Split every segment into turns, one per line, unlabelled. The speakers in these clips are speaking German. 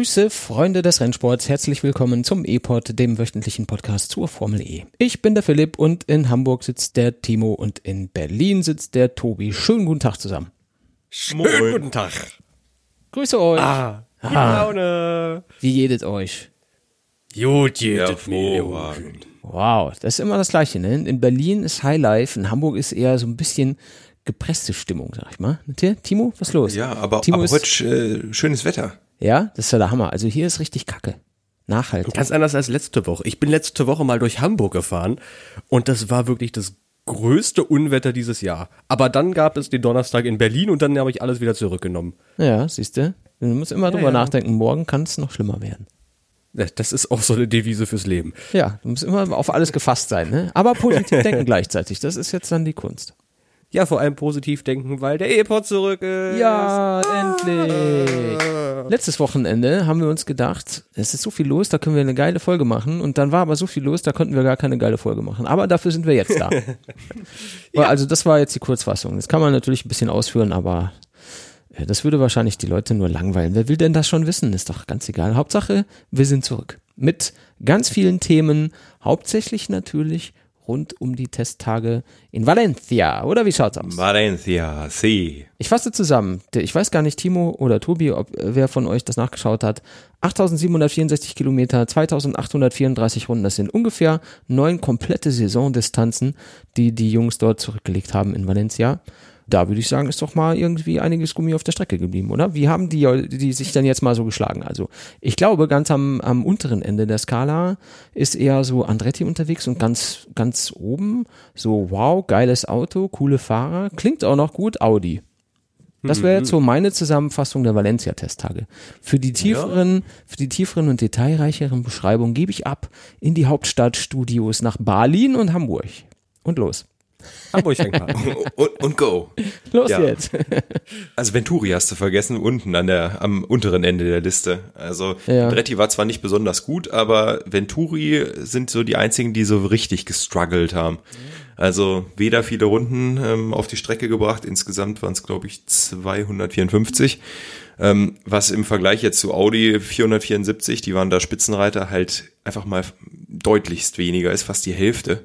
Grüße, Freunde des Rennsports, herzlich willkommen zum E-Pod, dem wöchentlichen Podcast zur Formel E. Ich bin der Philipp und in Hamburg sitzt der Timo und in Berlin sitzt der Tobi. Schönen guten Tag zusammen.
Schönen guten Tag.
Grüße euch.
Gute Laune.
Wie jedet euch?
Gut jedet mir.
Wow, das ist immer das Gleiche, ne? In Berlin ist Highlife, in Hamburg ist eher so ein bisschen gepresste Stimmung, sag ich mal. Timo, was ist los?
Ja, aber
Timo
heute schönes Wetter.
Ja, das ist ja der Hammer. Also hier ist richtig Kacke. Nachhaltig.
Ganz anders als letzte Woche. Ich bin letzte Woche mal durch Hamburg gefahren und das war wirklich das größte Unwetter dieses Jahr. Aber dann gab es den Donnerstag in Berlin und dann habe ich alles wieder zurückgenommen.
Ja, siehst du? Du musst immer drüber nachdenken, morgen kann es noch schlimmer werden.
Das ist auch so eine Devise fürs Leben.
Ja, du musst immer auf alles gefasst sein, ne? Aber positiv denken gleichzeitig. Das ist jetzt dann die Kunst.
Ja, vor allem positiv denken, weil der E-Pod zurück ist.
Ja, endlich. Letztes Wochenende haben wir uns gedacht, es ist so viel los, da können wir eine geile Folge machen. Und dann war aber so viel los, da konnten wir gar keine geile Folge machen. Aber dafür sind wir jetzt da. Ja. Also das war jetzt die Kurzfassung. Das kann man natürlich ein bisschen ausführen, aber das würde wahrscheinlich die Leute nur langweilen. Wer will denn das schon wissen? Ist doch ganz egal. Hauptsache, wir sind zurück. Mit ganz vielen Themen, hauptsächlich natürlich rund um die Testtage in Valencia, oder wie schaut's aus?
Valencia, sí.
Ich fasse zusammen. Ich weiß gar nicht, Timo oder Tobi, wer von euch das nachgeschaut hat. 8.764 Kilometer, 2.834 Runden. Das sind ungefähr 9 komplette Saisondistanzen, die Jungs dort zurückgelegt haben in Valencia. Da würde ich sagen, ist doch mal irgendwie einiges Gummi auf der Strecke geblieben, oder? Wie haben die sich denn jetzt mal so geschlagen? Also ich glaube, ganz am unteren Ende der Skala ist eher so Andretti unterwegs und ganz oben so, wow, geiles Auto, coole Fahrer, klingt auch noch gut, Audi. Das wäre jetzt so meine Zusammenfassung der Valencia-Testtage. Für die tieferen und detailreicheren Beschreibungen gebe ich ab in die Hauptstadtstudios nach Berlin und Hamburg. Und los.
Hamburg fängt an.
Und go.
Los jetzt.
Also Venturi hast du vergessen, unten am unteren Ende der Liste. Also Andretti war zwar nicht besonders gut, aber Venturi sind so die einzigen, die so richtig gestruggelt haben. Also weder viele Runden auf die Strecke gebracht, insgesamt waren es glaube ich 254. Was im Vergleich jetzt zu Audi 474, die waren da Spitzenreiter, halt einfach mal deutlichst weniger, ist fast die Hälfte.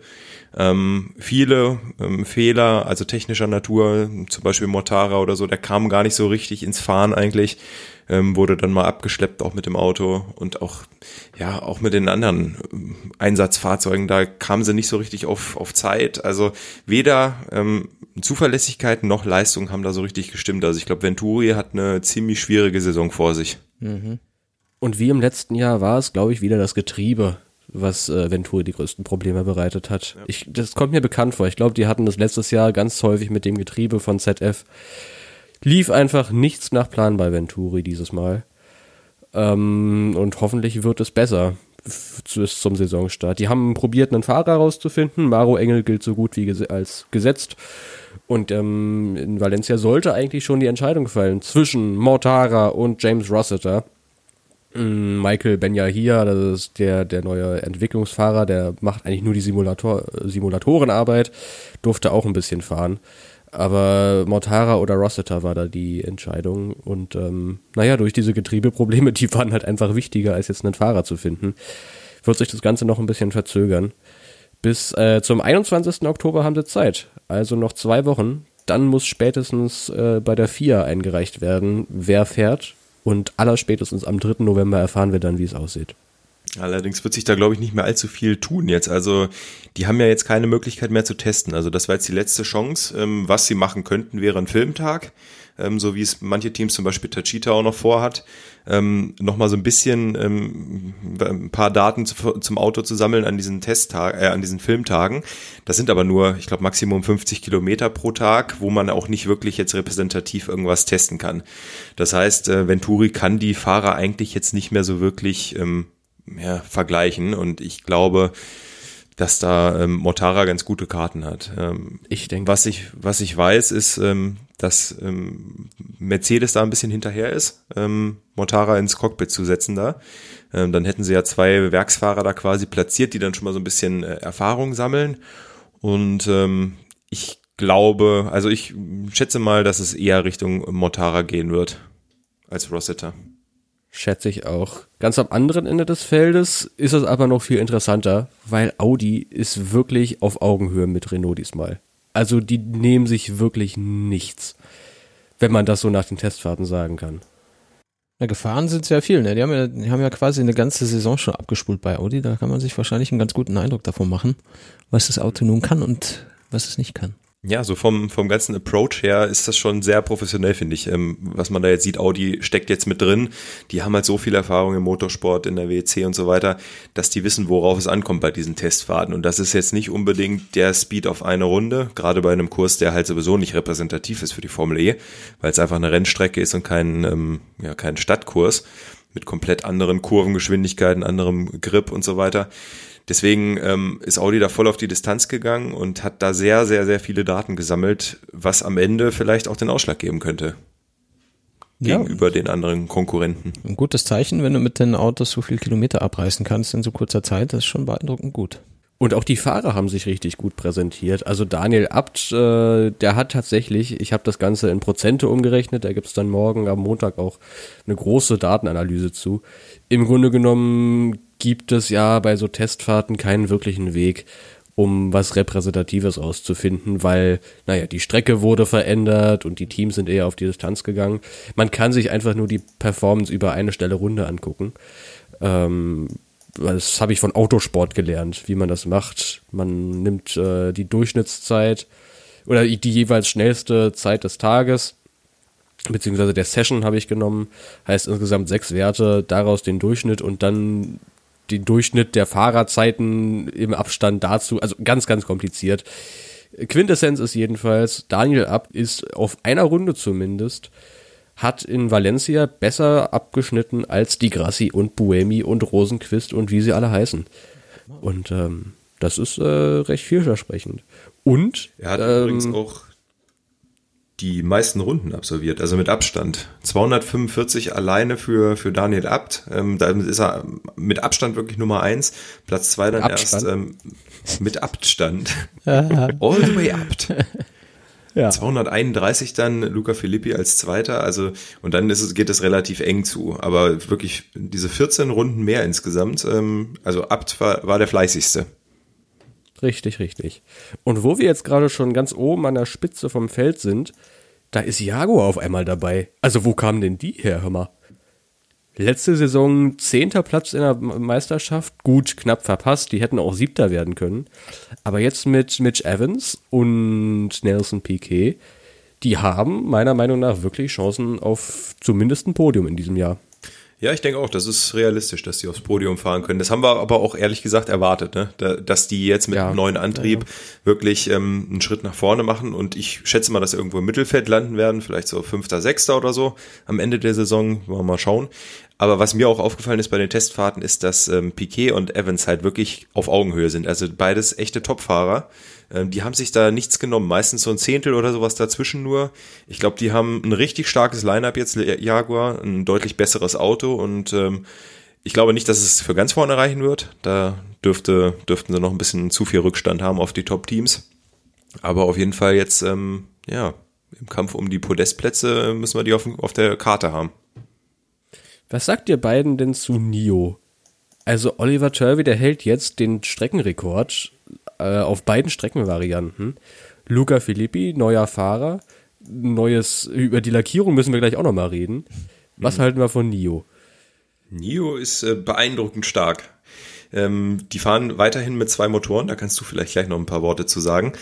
Viele Fehler, also technischer Natur, zum Beispiel Mortara oder so, der kam gar nicht so richtig ins Fahren eigentlich, wurde dann mal abgeschleppt auch mit dem Auto und auch mit den anderen Einsatzfahrzeugen, da kamen sie nicht so richtig auf Zeit, also weder Zuverlässigkeit noch Leistung haben da so richtig gestimmt, also ich glaube Venturi hat eine ziemlich schwierige Saison vor sich.
Mhm.
Und wie im letzten Jahr war es, glaube ich, wieder das Getriebe, was Venturi die größten Probleme bereitet hat. Ja. Das kommt mir bekannt vor. Ich glaube, die hatten das letztes Jahr ganz häufig mit dem Getriebe von ZF. Lief einfach nichts nach Plan bei Venturi dieses Mal. Und hoffentlich wird es besser bis zum Saisonstart. Die haben probiert, einen Fahrer rauszufinden. Maro Engel gilt so gut wie als gesetzt. Und in Valencia sollte eigentlich schon die Entscheidung fallen zwischen Mortara und James Rossiter. Michael Benyahia, das ist der neue Entwicklungsfahrer, der macht eigentlich nur die Simulatorenarbeit, durfte auch ein bisschen fahren. Aber Mortara oder Rossiter war da die Entscheidung. Und durch diese Getriebeprobleme, die waren halt einfach wichtiger, als jetzt einen Fahrer zu finden, wird sich das Ganze noch ein bisschen verzögern. Bis zum 21. Oktober haben sie Zeit, also noch 2 Wochen. Dann muss spätestens bei der FIA eingereicht werden, wer fährt. Und allerspätestens am 3. November erfahren wir dann, wie es aussieht.
Allerdings wird sich da, glaube ich, nicht mehr allzu viel tun jetzt. Also die haben ja jetzt keine Möglichkeit mehr zu testen. Also das war jetzt die letzte Chance. Was sie machen könnten, wäre ein Filmtag, so wie es manche Teams, zum Beispiel Techeetah auch noch vorhat, nochmal so ein bisschen ein paar Daten zum Auto zu sammeln an diesen an diesen Filmtagen. Das sind aber nur, ich glaube, Maximum 50 Kilometer pro Tag, wo man auch nicht wirklich jetzt repräsentativ irgendwas testen kann. Das heißt, Venturi kann die Fahrer eigentlich jetzt nicht mehr so wirklich vergleichen und ich glaube, dass da Mortara ganz gute Karten hat.
Ich denke.
Was ich weiß, ist, dass Mercedes da ein bisschen hinterher ist, Mortara ins Cockpit zu setzen da. Dann hätten sie ja 2 Werksfahrer da quasi platziert, die dann schon mal so ein bisschen Erfahrung sammeln. Und ich schätze mal, dass es eher Richtung Mortara gehen wird als Rossiter.
Schätze ich auch. Ganz am anderen Ende des Feldes ist es aber noch viel interessanter, weil Audi ist wirklich auf Augenhöhe mit Renault diesmal. Also die nehmen sich wirklich nichts, wenn man das so nach den Testfahrten sagen kann.
Ja, gefahren sind sehr viel, ne? Die haben ja quasi eine ganze Saison schon abgespult bei Audi. Da kann man sich wahrscheinlich einen ganz guten Eindruck davon machen, was das Auto nun kann und was es nicht kann.
Ja, so vom ganzen Approach her ist das schon sehr professionell, finde ich. Was man da jetzt sieht, Audi steckt jetzt mit drin. Die haben halt so viel Erfahrung im Motorsport, in der WEC und so weiter, dass die wissen, worauf es ankommt bei diesen Testfahrten. Und das ist jetzt nicht unbedingt der Speed auf eine Runde, gerade bei einem Kurs, der halt sowieso nicht repräsentativ ist für die Formel E, weil es einfach eine Rennstrecke ist und kein Stadtkurs mit komplett anderen Kurvengeschwindigkeiten, anderem Grip und so weiter. Deswegen ist Audi da voll auf die Distanz gegangen und hat da sehr, sehr, sehr viele Daten gesammelt, was am Ende vielleicht auch den Ausschlag geben könnte gegenüber den anderen Konkurrenten.
Ein gutes Zeichen, wenn du mit den Autos so viel Kilometer abreißen kannst in so kurzer Zeit, das ist schon beeindruckend gut.
Und auch die Fahrer haben sich richtig gut präsentiert. Also Daniel Abt, der hat tatsächlich, ich habe das Ganze in Prozente umgerechnet, da gibt's dann am Montag auch eine große Datenanalyse zu. Im Grunde genommen gibt es ja bei so Testfahrten keinen wirklichen Weg, um was Repräsentatives rauszufinden, weil, die Strecke wurde verändert und die Teams sind eher auf die Distanz gegangen. Man kann sich einfach nur die Performance über eine schnelle Runde angucken. Das habe ich von Autosport gelernt, wie man das macht. Man nimmt die Durchschnittszeit oder die jeweils schnellste Zeit des Tages, beziehungsweise der Session habe ich genommen, heißt insgesamt 6 Werte, daraus den Durchschnitt und dann den Durchschnitt der Fahrerzeiten im Abstand dazu, also ganz, ganz kompliziert. Quintessenz ist jedenfalls, Daniel Abt ist auf einer Runde zumindest, hat in Valencia besser abgeschnitten als Di Grassi und Buemi und Rosenqvist und wie sie alle heißen. Und das ist recht vielversprechend. Und
er hat übrigens auch die meisten Runden absolviert, also mit Abstand. 245 alleine für Daniel Abt. Da ist er mit Abstand wirklich Nummer 1. Platz 2 dann erst mit Abstand. All the way Abt. Ja. 231 dann Luca Filippi als Zweiter, also und dann geht es relativ eng zu, aber wirklich diese 14 Runden mehr insgesamt, also Abt war der fleißigste.
Richtig. Und wo wir jetzt gerade schon ganz oben an der Spitze vom Feld sind, da ist Jaguar auf einmal dabei. Also wo kamen denn die her, hör mal? Letzte Saison 10. Platz in der Meisterschaft, gut, knapp verpasst, die hätten auch 7. werden können. Aber jetzt mit Mitch Evans und Nelson Piquet, die haben meiner Meinung nach wirklich Chancen auf zumindest ein Podium in diesem Jahr.
Ja, ich denke auch, das ist realistisch, dass die aufs Podium fahren können. Das haben wir aber auch ehrlich gesagt erwartet, ne? Dass die jetzt mit einem neuen Antrieb wirklich einen Schritt nach vorne machen und ich schätze mal, dass sie irgendwo im Mittelfeld landen werden, vielleicht so 5., 6. oder so am Ende der Saison, wollen wir mal schauen. Aber was mir auch aufgefallen ist bei den Testfahrten ist, dass Piquet und Evans halt wirklich auf Augenhöhe sind. Also beides echte Topfahrer. Die haben sich da nichts genommen. Meistens so ein Zehntel oder sowas dazwischen nur. Ich glaube, die haben ein richtig starkes Line-Up jetzt, Jaguar, ein deutlich besseres Auto und ich glaube nicht, dass es für ganz vorne reichen wird. Da dürften sie noch ein bisschen zu viel Rückstand haben auf die Top-Teams. Aber auf jeden Fall jetzt, im Kampf um die Podestplätze müssen wir die auf der Karte haben.
Was sagt ihr beiden denn zu NIO? Also Oliver Turvey, der hält jetzt den Streckenrekord auf beiden Streckenvarianten. Luca Filippi, neuer Fahrer. Über die Lackierung müssen wir gleich auch nochmal reden. Was halten wir von NIO?
NIO ist beeindruckend stark. Die fahren weiterhin mit 2 Motoren, da kannst du vielleicht gleich noch ein paar Worte zu sagen.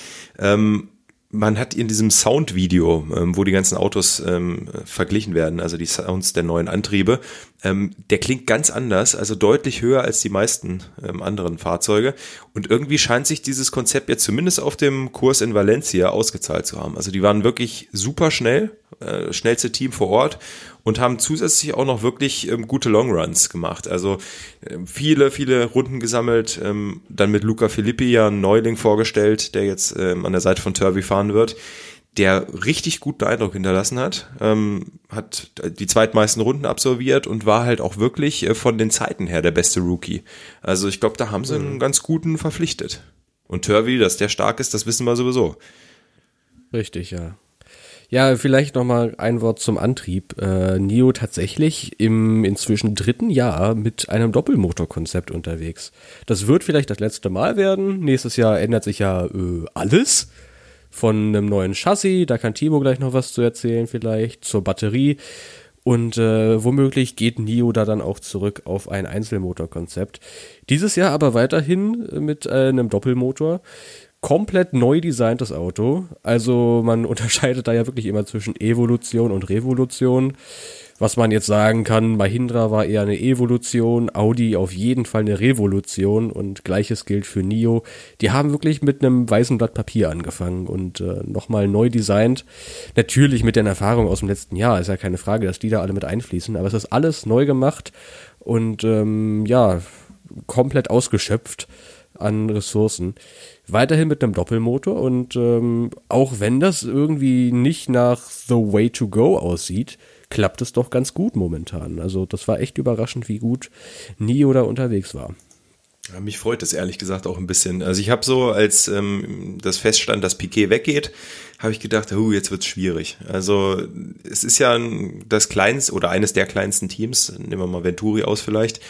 Man hat in diesem Soundvideo, wo die ganzen Autos verglichen werden, also die Sounds der neuen Antriebe, der klingt ganz anders, also deutlich höher als die meisten anderen Fahrzeuge. Und irgendwie scheint sich dieses Konzept jetzt zumindest auf dem Kurs in Valencia ausgezahlt zu haben. Also die waren wirklich super schnell, schnellste Team vor Ort und haben zusätzlich auch noch wirklich gute Longruns gemacht. Also viele, viele Runden gesammelt, dann mit Luca Filippi ja einen Neuling vorgestellt, der jetzt an der Seite von Turvey fahren wird, der richtig guten Eindruck hinterlassen hat, hat die zweitmeisten Runden absolviert und war halt auch wirklich von den Zeiten her der beste Rookie. Also ich glaube, da haben sie einen ganz guten verpflichtet. Und Turvey, dass der stark ist, das wissen wir sowieso.
Richtig, ja. Ja, vielleicht nochmal ein Wort zum Antrieb. NIO tatsächlich im inzwischen 3. Jahr mit einem Doppelmotorkonzept unterwegs. Das wird vielleicht das letzte Mal werden. Nächstes Jahr ändert sich ja alles. Von einem neuen Chassis, da kann Timo gleich noch was zu erzählen vielleicht, zur Batterie. Und womöglich geht NIO da dann auch zurück auf ein Einzelmotorkonzept. Dieses Jahr aber weiterhin mit einem Doppelmotor. Komplett neu designtes Auto. Also man unterscheidet da ja wirklich immer zwischen Evolution und Revolution. Was man jetzt sagen kann, Mahindra war eher eine Evolution, Audi auf jeden Fall eine Revolution und Gleiches gilt für NIO. Die haben wirklich mit einem weißen Blatt Papier angefangen und nochmal neu designt. Natürlich mit den Erfahrungen aus dem letzten Jahr, ist ja keine Frage, dass die da alle mit einfließen, aber es ist alles neu gemacht und komplett ausgeschöpft an Ressourcen. Weiterhin mit einem Doppelmotor und auch wenn das irgendwie nicht nach the way to go aussieht, klappt es doch ganz gut momentan. Also das war echt überraschend, wie gut NIO da unterwegs war.
Ja, mich freut es ehrlich gesagt auch ein bisschen. Also ich habe so, als das feststand, dass Piquet weggeht, habe ich gedacht, jetzt wird's schwierig. Also es ist ja das kleinste oder eines der kleinsten Teams, nehmen wir mal Venturi aus vielleicht.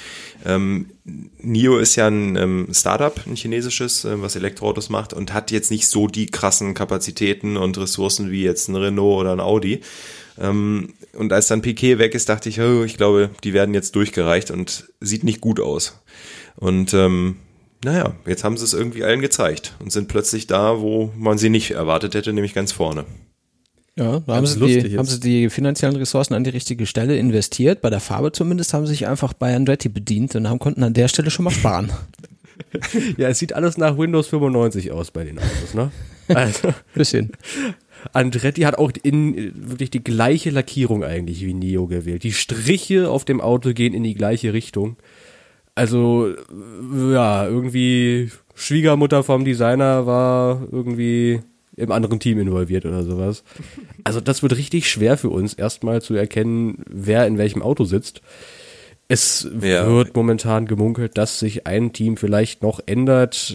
NIO ist ja ein Startup, ein chinesisches, was Elektroautos macht und hat jetzt nicht so die krassen Kapazitäten und Ressourcen wie jetzt ein Renault oder ein Audi. Und als dann Piquet weg ist, dachte ich, ich glaube, die werden jetzt durchgereicht und sieht nicht gut aus. Und jetzt haben sie es irgendwie allen gezeigt und sind plötzlich da, wo man sie nicht erwartet hätte, nämlich ganz vorne.
Ja, da haben sie die finanziellen Ressourcen an die richtige Stelle investiert. Bei der Farbe zumindest haben sie sich einfach bei Andretti bedient und konnten an der Stelle schon mal sparen.
Ja, es sieht alles nach Windows 95 aus bei den Autos, ne? Also,
bisschen.
Andretti hat auch wirklich die gleiche Lackierung eigentlich wie NIO gewählt. Die Striche auf dem Auto gehen in die gleiche Richtung. Also, ja, irgendwie Schwiegermutter vom Designer war irgendwie im anderen Team involviert oder sowas. Also das wird richtig schwer für uns, erstmal zu erkennen, wer in welchem Auto sitzt. Es wird momentan gemunkelt, dass sich ein Team vielleicht noch ändert.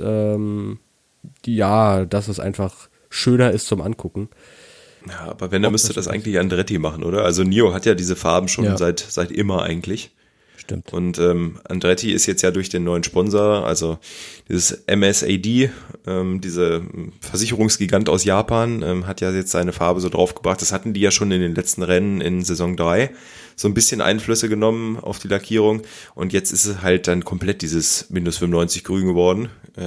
Dass es einfach schöner ist zum Angucken.
Ja, aber wenn, dann müsste das eigentlich Andretti machen, oder? Also NIO hat ja diese Farben schon seit immer eigentlich.
Stimmt.
Und Andretti ist jetzt ja durch den neuen Sponsor, also dieses MSAD, diese Versicherungsgigant aus Japan, hat ja jetzt seine Farbe so draufgebracht. Das hatten die ja schon in den letzten Rennen in Saison 3 so ein bisschen Einflüsse genommen auf die Lackierung. Und jetzt ist es halt dann komplett dieses Windows 95 grün geworden.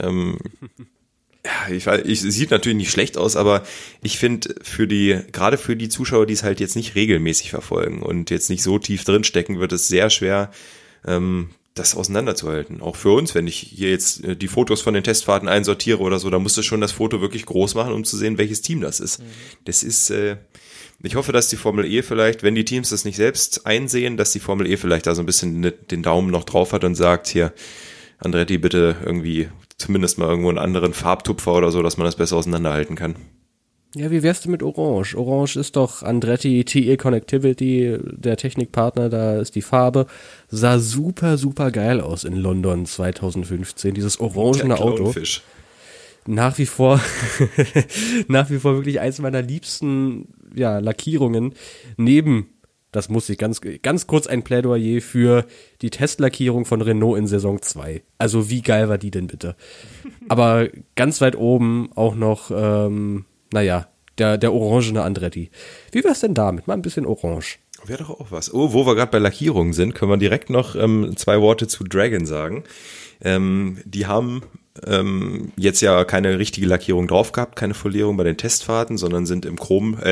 Ich sieht natürlich nicht schlecht aus, aber ich finde gerade für die Zuschauer, die es halt jetzt nicht regelmäßig verfolgen und jetzt nicht so tief drin stecken, wird es sehr schwer, das auseinanderzuhalten. Auch für uns, wenn ich hier jetzt die Fotos von den Testfahrten einsortiere oder so, da musst du schon das Foto wirklich groß machen, um zu sehen, welches Team das ist. Das ist, ich hoffe, dass die Formel E vielleicht, wenn die Teams das nicht selbst einsehen, dass die Formel E vielleicht da so ein bisschen den Daumen noch drauf hat und sagt, hier, Andretti, bitte irgendwie zumindest mal irgendwo einen anderen Farbtupfer oder so, dass man das besser auseinanderhalten kann.
Ja, wie wär's denn mit Orange? Orange ist doch Andretti TE Connectivity, der Technikpartner, da ist die Farbe. Sah super, super geil aus in London 2015, dieses orangene Auto. Nach wie vor wirklich eins meiner liebsten Lackierungen neben. Das muss ich ganz kurz ein Plädoyer für die Testlackierung von Renault in Saison 2. Also wie geil war die denn bitte? Aber ganz weit oben auch noch, der orangene Andretti. Wie wär's denn damit? Mal ein bisschen orange.
Wäre doch auch was. Oh, wo wir gerade bei Lackierungen sind, können wir direkt noch 2 Worte zu Dragon sagen. Die haben jetzt ja keine richtige Lackierung drauf gehabt, keine Folierung bei den Testfahrten, sondern sind im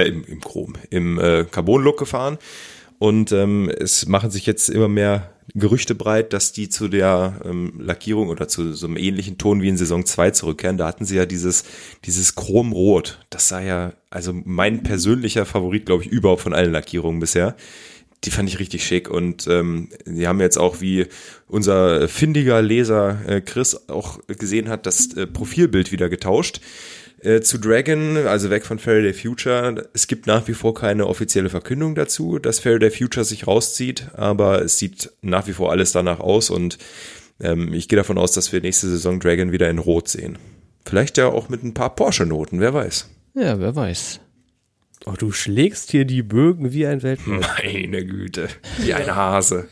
Carbon-Look gefahren. Und es machen sich jetzt immer mehr Gerüchte breit, dass die zu der Lackierung oder zu so einem ähnlichen Ton wie in Saison 2 zurückkehren. Da hatten sie ja dieses Chromrot. Das sei ja, also mein persönlicher Favorit, glaube ich, überhaupt von allen Lackierungen bisher. Die fand ich richtig schick und die haben jetzt auch, wie unser findiger Leser Chris auch gesehen hat, das Profilbild wieder getauscht zu Dragon, also weg von Faraday Future. Es gibt nach wie vor keine offizielle Verkündung dazu, dass Faraday Future sich rauszieht, aber es sieht nach wie vor alles danach aus und ich gehe davon aus, dass wir nächste Saison Dragon wieder in Rot sehen. Vielleicht ja auch mit ein paar Porsche-Noten, wer weiß.
Ja, wer weiß.
Oh, du schlägst hier die Bögen wie ein Weltmeister.
Meine Güte, wie ein Hase.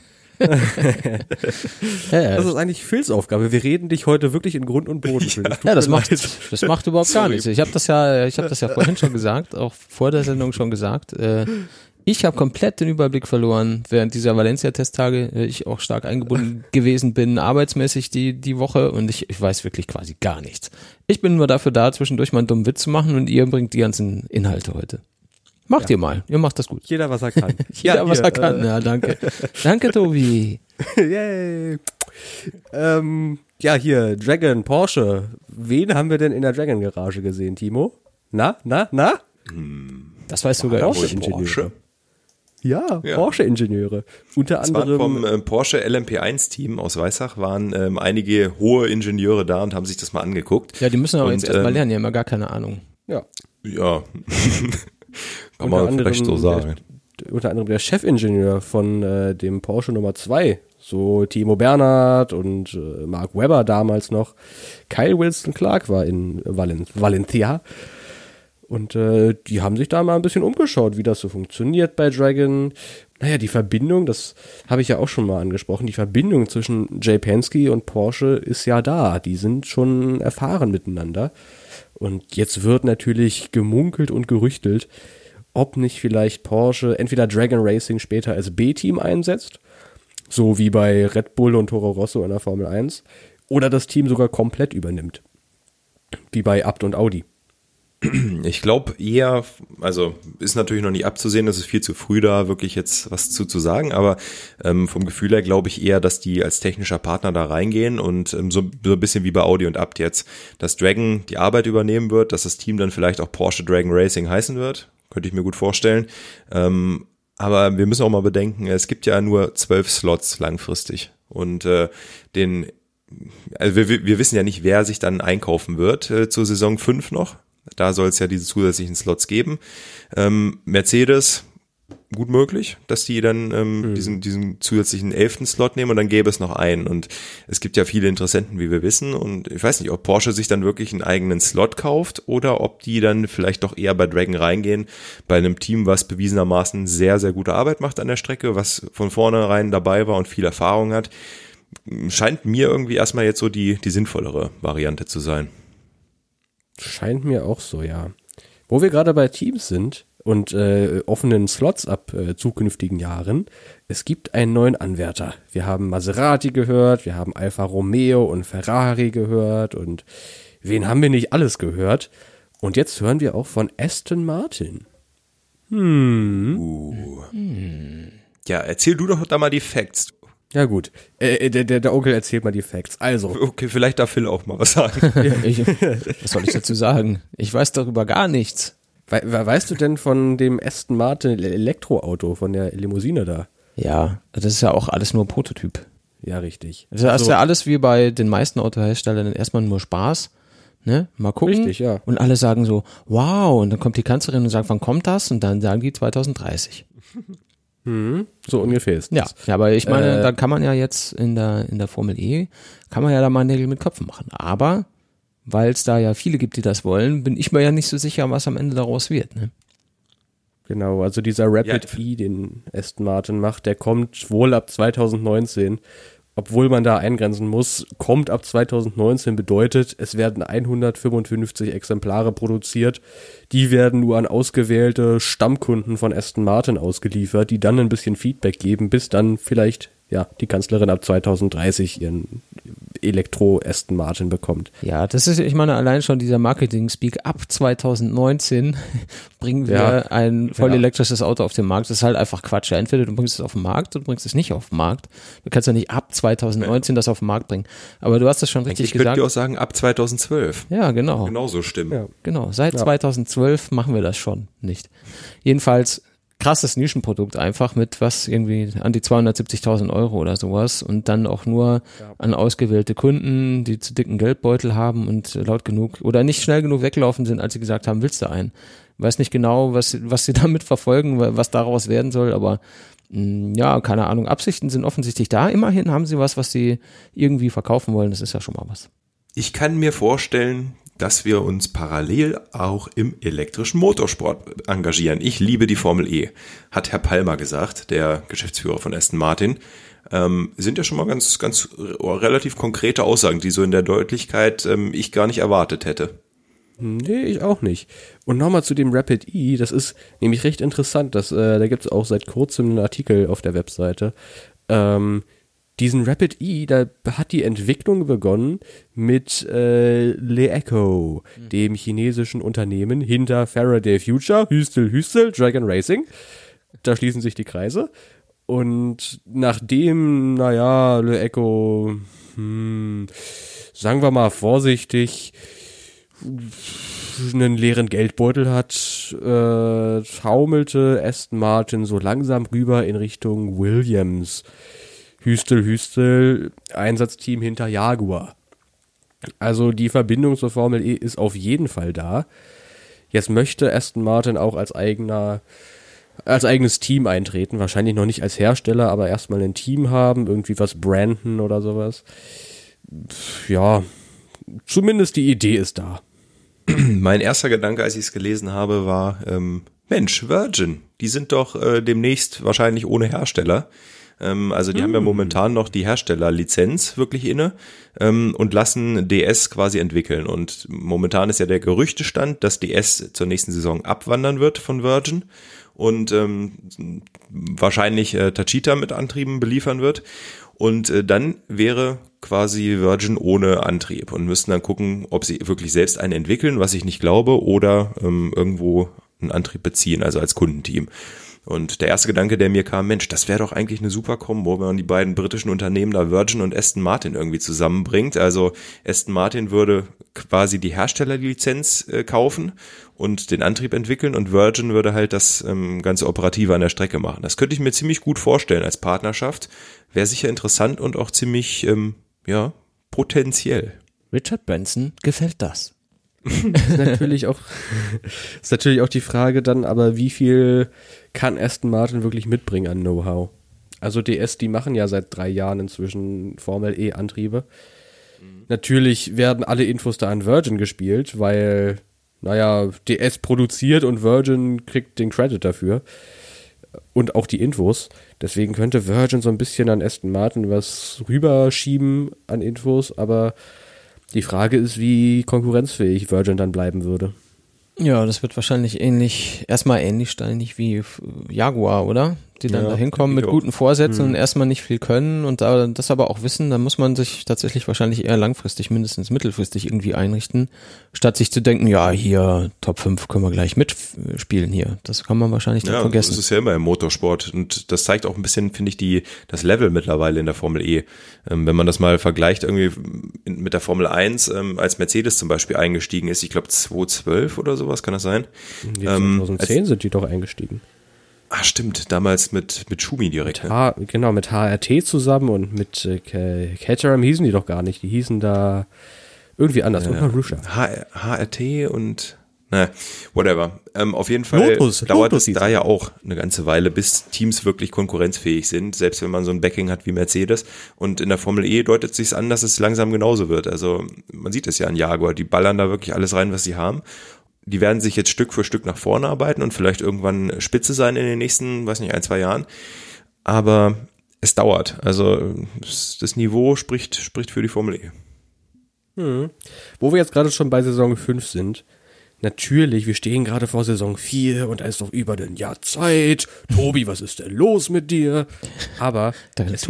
Das ist eigentlich Phils Aufgabe. Wir reden dich heute wirklich in Grund und Boden.
Ja, das macht überhaupt gar nichts. Ich habe das ja vorhin schon gesagt, auch vor der Sendung schon gesagt. Ich habe komplett den Überblick verloren während dieser Valencia-Testtage. Ich auch stark eingebunden gewesen bin, arbeitsmäßig die Woche, und ich weiß wirklich quasi gar nichts. Ich bin nur dafür da, zwischendurch mal einen dummen Witz zu machen, und ihr bringt die ganzen Inhalte heute. Macht ihr mal. Ihr macht das gut.
Jeder, was er kann.
Jeder, was er kann. Ja, danke. Danke, Tobi.
Yay. Ja, hier, Dragon, Porsche. Wen haben wir denn in der Dragon-Garage gesehen, Timo? Na?
Das weißt sogar
Porsche.
Ja, Porsche-Ingenieure. Unter anderem
vom Porsche LMP1-Team aus Weissach waren einige hohe Ingenieure da und haben sich das mal angeguckt.
Ja, die müssen aber jetzt erstmal lernen, die haben ja gar keine Ahnung.
Ja.
Kann man vielleicht so sagen.
Unter anderem der Chefingenieur von dem Porsche Nummer 2, so Timo Bernhard und Mark Webber damals noch. Kyle Wilson Clark war in Valencia. Und die haben sich da mal ein bisschen umgeschaut, wie das so funktioniert bei Dragon. Naja, die Verbindung, das habe ich ja auch schon mal angesprochen, die Verbindung zwischen Jay Penske und Porsche ist ja da. Die sind schon erfahren miteinander. Und jetzt wird natürlich gemunkelt und gerüchtelt, ob nicht vielleicht Porsche entweder Dragon Racing später als B-Team einsetzt, so wie bei Red Bull und Toro Rosso in der Formel 1, oder das Team sogar komplett übernimmt, wie bei Abt und Audi.
Ich glaube eher, also ist natürlich noch nicht abzusehen, das ist viel zu früh da wirklich jetzt was zu sagen, aber vom Gefühl her glaube ich eher, dass die als technischer Partner da reingehen und so ein bisschen wie bei Audi und Abt jetzt, dass Dragon die Arbeit übernehmen wird, dass das Team dann vielleicht auch Porsche Dragon Racing heißen wird, könnte ich mir gut vorstellen. Aber wir müssen auch mal bedenken, es gibt ja nur 12 Slots langfristig und also wir wissen ja nicht, wer sich dann einkaufen wird zur Saison 5 noch. Da soll es ja diese zusätzlichen Slots geben. Mercedes, gut möglich, dass die dann diesen zusätzlichen 11. Slot nehmen und dann gäbe es noch einen. Und es gibt ja viele Interessenten, wie wir wissen. Und ich weiß nicht, ob Porsche sich dann wirklich einen eigenen Slot kauft oder ob die dann vielleicht doch eher bei Dragon reingehen, bei einem Team, was bewiesenermaßen sehr, sehr gute Arbeit macht an der Strecke, was von vornherein dabei war und viel Erfahrung hat. Scheint mir irgendwie erstmal jetzt so die sinnvollere Variante zu sein.
Scheint mir auch so, ja. Wo wir gerade bei Teams sind und offenen Slots ab zukünftigen Jahren, es gibt einen neuen Anwärter. Wir haben Maserati gehört, wir haben Alfa Romeo und Ferrari gehört und wen haben wir nicht alles gehört? Und jetzt hören wir auch von Aston Martin.
Ja, erzähl du doch da mal die Facts.
Ja gut, der Onkel erzählt mal die Facts. Also.
Okay, vielleicht darf Phil auch mal was sagen.
Was soll ich dazu sagen? Ich weiß darüber gar nichts.
Weißt du denn von dem Aston Martin Elektroauto, von der Limousine da?
Ja, das ist ja auch alles nur Prototyp.
Ja, richtig.
Das ist ja alles wie bei den meisten Autoherstellern erstmal nur Spaß. Ne? Mal gucken.
Richtig, ja.
Und alle sagen so, wow, und dann kommt die Kanzlerin und sagt, wann kommt das? Und dann sagen die 2030.
So ungefähr ist das.
Ja, aber ich meine, da kann man ja jetzt in der Formel E, kann man ja da mal Nägel mit Köpfen machen. Aber, weil es da ja viele gibt, die das wollen, bin ich mir ja nicht so sicher, was am Ende daraus wird. Ne?
Genau, also dieser Rapid E, den Aston Martin macht, der kommt wohl ab 2019. Obwohl man da eingrenzen muss, kommt ab 2019 bedeutet, es werden 155 Exemplare produziert. Die werden nur an ausgewählte Stammkunden von Aston Martin ausgeliefert, die dann ein bisschen Feedback geben, bis dann vielleicht die Kanzlerin ab 2030 ihren Elektro-Aston Martin bekommt.
Ja, das ist, ich meine, allein schon dieser Marketing-Speak, ab 2019 bringen wir ein voll elektrisches Auto auf den Markt. Das ist halt einfach Quatsch. Entweder du bringst es auf den Markt oder du bringst es nicht auf den Markt. Du kannst ja nicht ab 2019 das auf den Markt bringen. Aber du hast das schon richtig gesagt.
Ich könnte dir auch sagen, ab 2012.
Ja, genau.
Genauso stimmen.
Ja. Genau, seit 2012 machen wir das schon nicht. Jedenfalls krasses Nischenprodukt einfach mit was irgendwie an die 270.000 Euro oder sowas und dann auch nur an ausgewählte Kunden, die zu dicken Geldbeutel haben und laut genug oder nicht schnell genug weglaufen sind, als sie gesagt haben, willst du einen? Weiß nicht genau, was sie damit verfolgen, was daraus werden soll, aber ja, keine Ahnung, Absichten sind offensichtlich da. Immerhin haben sie was sie irgendwie verkaufen wollen, das ist ja schon mal was.
Ich kann mir vorstellen, dass wir uns parallel auch im elektrischen Motorsport engagieren. Ich liebe die Formel E, hat Herr Palmer gesagt, der Geschäftsführer von Aston Martin. Sind ja schon mal ganz relativ konkrete Aussagen, die so in der Deutlichkeit ich gar nicht erwartet hätte.
Nee, ich auch nicht. Und nochmal zu dem Rapid E, das ist nämlich recht interessant, da gibt es auch seit kurzem einen Artikel auf der Webseite. Diesen Rapid E, da hat die Entwicklung begonnen mit LeEco, dem chinesischen Unternehmen hinter Faraday Future, Hüstel, Dragon Racing. Da schließen sich die Kreise. Und nachdem, LeEco, sagen wir mal vorsichtig, einen leeren Geldbeutel hat, taumelte Aston Martin so langsam rüber in Richtung Williams. Hüstel, Einsatzteam hinter Jaguar. Also die Verbindung zur Formel E ist auf jeden Fall da. Jetzt möchte Aston Martin auch als eigenes Team eintreten. Wahrscheinlich noch nicht als Hersteller, aber erstmal ein Team haben, irgendwie was branden oder sowas. Ja, zumindest die Idee ist da.
Mein erster Gedanke, als ich es gelesen habe, war, Mensch, Virgin, die sind doch demnächst wahrscheinlich ohne Hersteller. Also die haben ja momentan noch die Herstellerlizenz wirklich inne und lassen DS quasi entwickeln. Und momentan ist ja der Gerüchtestand, dass DS zur nächsten Saison abwandern wird von Virgin und wahrscheinlich Tachita mit Antrieben beliefern wird. Und dann wäre quasi Virgin ohne Antrieb und müssten dann gucken, ob sie wirklich selbst einen entwickeln, was ich nicht glaube, oder irgendwo einen Antrieb beziehen, also als Kundenteam. Und der erste Gedanke, der mir kam, Mensch, das wäre doch eigentlich eine super Kombo, wenn man die beiden britischen Unternehmen da Virgin und Aston Martin irgendwie zusammenbringt. Also Aston Martin würde quasi die Herstellerlizenz kaufen und den Antrieb entwickeln und Virgin würde halt das ganze Operative an der Strecke machen. Das könnte ich mir ziemlich gut vorstellen als Partnerschaft. Wäre sicher interessant und auch ziemlich, potenziell.
Richard Branson gefällt das.
Ist natürlich auch die Frage dann, aber wie viel kann Aston Martin wirklich mitbringen an Know-how? Also DS, die machen ja seit 3 Jahren inzwischen Formel E-Antriebe. Natürlich werden alle Infos da an Virgin gespielt, weil, DS produziert und Virgin kriegt den Credit dafür. Und auch die Infos. Deswegen könnte Virgin so ein bisschen an Aston Martin was rüberschieben an Infos, aber die Frage ist, wie konkurrenzfähig Virgin dann bleiben würde.
Ja, das wird wahrscheinlich erstmal ähnlich steinig wie Jaguar, oder? Die dann da hinkommen mit guten Vorsätzen und erstmal nicht viel können und das aber auch wissen, dann muss man sich tatsächlich wahrscheinlich eher langfristig, mindestens mittelfristig irgendwie einrichten, statt sich zu denken, ja, hier Top 5 können wir gleich mitspielen hier. Das kann man wahrscheinlich dann vergessen.
Das ist ja immer im Motorsport und das zeigt auch ein bisschen, finde ich, das Level mittlerweile in der Formel E. Wenn man das mal vergleicht irgendwie mit der Formel 1, als Mercedes zum Beispiel eingestiegen ist, ich glaube 2012 oder sowas, kann das sein?
2010 sind die doch eingestiegen.
Ah, stimmt, damals mit Schumi direkt.
Mit HRT zusammen und mit Caterham hießen die doch gar nicht. Die hießen da irgendwie anders. Und Marussia.
HRT und whatever. Auf jeden Fall dauert es da ja auch eine ganze Weile, bis Teams wirklich konkurrenzfähig sind, selbst wenn man so ein Backing hat wie Mercedes. Und in der Formel E deutet sich's an, dass es langsam genauso wird. Also man sieht es ja an Jaguar, die ballern da wirklich alles rein, was sie haben. Die werden sich jetzt Stück für Stück nach vorne arbeiten und vielleicht irgendwann Spitze sein in den nächsten, 1-2 Jahren. Aber es dauert. Also das Niveau spricht für die Formel E.
Wo wir jetzt gerade schon bei Saison 5 sind, natürlich, wir stehen gerade vor Saison 4 und da ist noch über ein Jahr Zeit. Tobi, was ist denn los mit dir? Aber es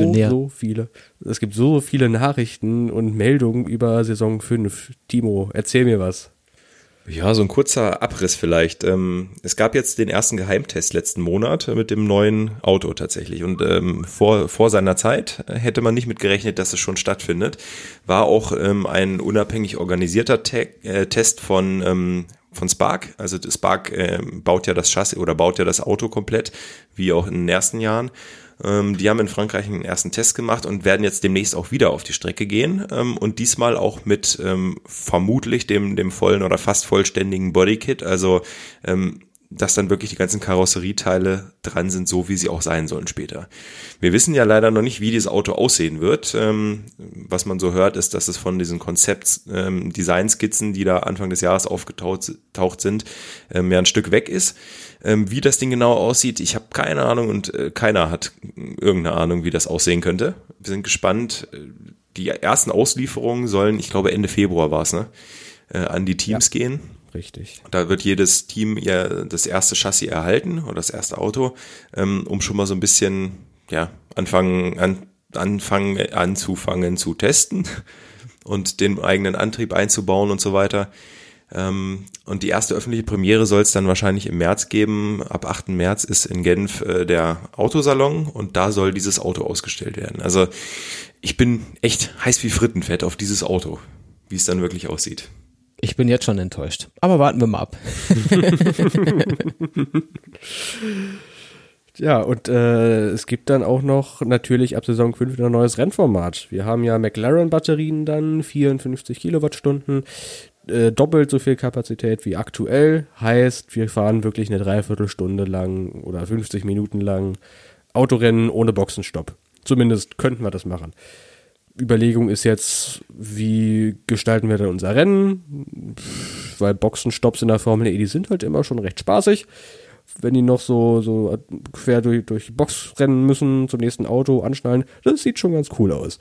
gibt so viele Nachrichten und Meldungen über Saison 5. Timo, erzähl mir was.
Ja, so ein kurzer Abriss vielleicht. Es gab jetzt den ersten Geheimtest letzten Monat mit dem neuen Auto tatsächlich und vor seiner Zeit hätte man nicht mit gerechnet, dass es schon stattfindet. War auch ein unabhängig organisierter Test von Spark. Also Spark baut ja das Chassis oder baut ja das Auto komplett, wie auch in den ersten Jahren. Die haben in Frankreich einen ersten Test gemacht und werden jetzt demnächst auch wieder auf die Strecke gehen und diesmal auch mit vermutlich dem vollen oder fast vollständigen Bodykit. Also dass dann wirklich die ganzen Karosserieteile dran sind, so wie sie auch sein sollen später. Wir wissen ja leider noch nicht, wie dieses Auto aussehen wird. Was man so hört, ist, dass es von diesen Konzept-Designskizzen, die da Anfang des Jahres aufgetaucht sind, ja ein Stück weg ist. Wie das Ding genau aussieht, ich habe keine Ahnung und keiner hat irgendeine Ahnung, wie das aussehen könnte. Wir sind gespannt. Die ersten Auslieferungen sollen, ich glaube Ende Februar war es, ne, an die Teams gehen.
Richtig.
Da wird jedes Team ja das erste Chassis erhalten oder das erste Auto, um schon mal so ein bisschen anzufangen zu testen und den eigenen Antrieb einzubauen und so weiter. Und die erste öffentliche Premiere soll es dann wahrscheinlich im März geben. Ab 8. März ist in Genf der Autosalon und da soll dieses Auto ausgestellt werden. Also ich bin echt heiß wie Frittenfett auf dieses Auto, wie es dann wirklich aussieht.
Ich bin jetzt schon enttäuscht. Aber warten wir mal ab.
Ja, und es gibt dann auch noch natürlich ab Saison 5 wieder ein neues Rennformat. Wir haben ja McLaren-Batterien dann, 54 Kilowattstunden, doppelt so viel Kapazität wie aktuell. Heißt, wir fahren wirklich eine Dreiviertelstunde lang oder 50 Minuten lang Autorennen ohne Boxenstopp. Zumindest könnten wir das machen. Überlegung ist jetzt, wie gestalten wir denn unser Rennen? Weil Boxenstopps in der Formel E, die sind halt immer schon recht spaßig. Wenn die noch so quer durch die Box rennen müssen, zum nächsten Auto anschnallen, das sieht schon ganz cool aus.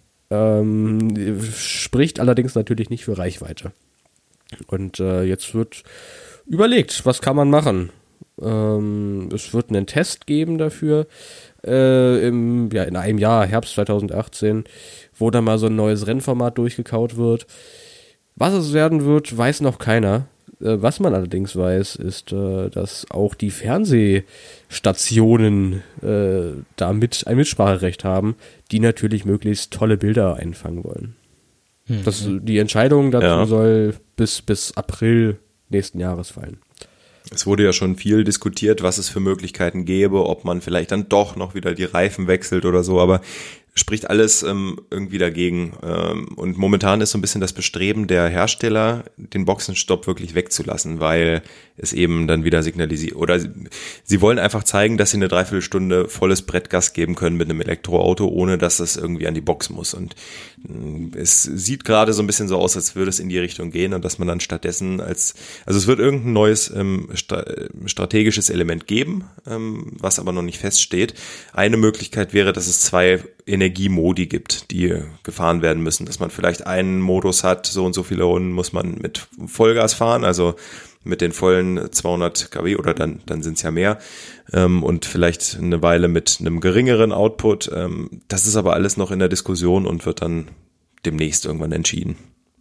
Spricht allerdings natürlich nicht für Reichweite. Und jetzt wird überlegt, was kann man machen? Es wird einen Test geben dafür in einem Jahr, Herbst 2018, wo dann mal so ein neues Rennformat durchgekaut wird. Was es werden wird, weiß noch keiner. Was man allerdings weiß, ist, dass auch die Fernsehstationen da ein Mitspracherecht haben, die natürlich möglichst tolle Bilder einfangen wollen. Die Entscheidung dazu soll bis April nächsten Jahres fallen.
Es wurde ja schon viel diskutiert, was es für Möglichkeiten gäbe, ob man vielleicht dann doch noch wieder die Reifen wechselt oder so, aber spricht alles irgendwie dagegen. Und momentan ist so ein bisschen das Bestreben der Hersteller, den Boxenstopp wirklich wegzulassen, weil es eben dann wieder signalisiert, oder sie wollen einfach zeigen, dass sie eine Dreiviertelstunde volles Brettgas geben können mit einem Elektroauto, ohne dass es irgendwie an die Box muss. Und es sieht gerade so ein bisschen so aus, als würde es in die Richtung gehen und dass man dann stattdessen also es wird irgendein neues strategisches Element geben, was aber noch nicht feststeht. Eine Möglichkeit wäre, dass es 2 Energiemodi gibt, die gefahren werden müssen, dass man vielleicht einen Modus hat, so und so viele Runden muss man mit Vollgas fahren, also mit den vollen 200 kW oder dann sind es ja mehr und vielleicht eine Weile mit einem geringeren Output. Das ist aber alles noch in der Diskussion und wird dann demnächst irgendwann entschieden.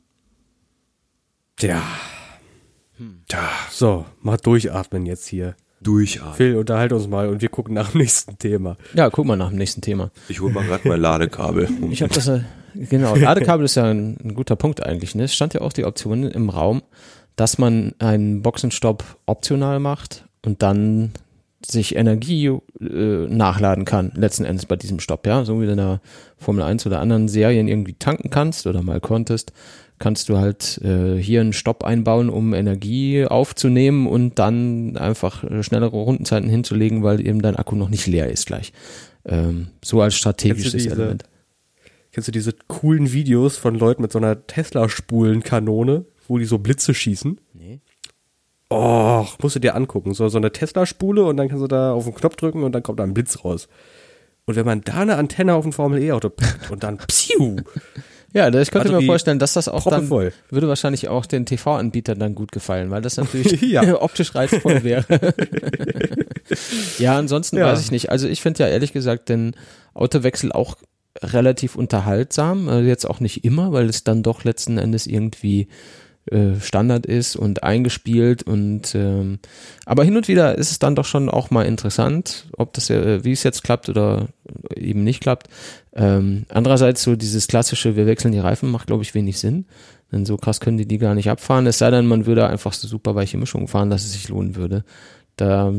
Ja. So, mal durchatmen jetzt hier.
Durchatmen.
Phil, unterhalt uns mal und wir gucken nach dem nächsten Thema.
Ja, guck mal nach dem nächsten Thema.
Ich hole mal gerade mein Ladekabel.
Ich habe das, genau, Ladekabel ist ja ein guter Punkt eigentlich. Ne? Es stand ja auch die Option im Raum, dass man einen Boxenstopp optional macht und dann sich Energie nachladen kann, letzten Endes bei diesem Stopp, ja, so wie du in der Formel 1 oder anderen Serien irgendwie tanken kannst oder mal konntest, kannst du halt hier einen Stopp einbauen, um Energie aufzunehmen und dann einfach schnellere Rundenzeiten hinzulegen, weil eben dein Akku noch nicht leer ist gleich. So als strategisches Element.
Kennst du diese coolen Videos von Leuten mit so einer Tesla-Spulenkanone, wo die so Blitze schießen?
Nee.
Oh, musst du dir angucken. So eine Tesla-Spule und dann kannst du da auf den Knopf drücken und dann kommt da ein Blitz raus. Und wenn man da eine Antenne auf ein Formel-E-Auto packt und dann psiu.
Ja, ich könnte mir vorstellen, dass das auch dann,
voll.
würde wahrscheinlich auch den TV-Anbietern dann gut gefallen, weil das natürlich optisch reizvoll wäre. Ja, ansonsten weiß ich nicht. Also ich finde ja ehrlich gesagt den Autowechsel auch relativ unterhaltsam. Also jetzt auch nicht immer, weil es dann doch letzten Endes irgendwie Standard ist und eingespielt und aber hin und wieder ist es dann doch schon auch mal interessant, ob das wie es jetzt klappt oder eben nicht klappt. Andererseits so dieses klassische, wir wechseln die Reifen, macht glaube ich wenig Sinn, denn so krass können die gar nicht abfahren, es sei denn, man würde einfach so super weiche Mischungen fahren, dass es sich lohnen würde. Da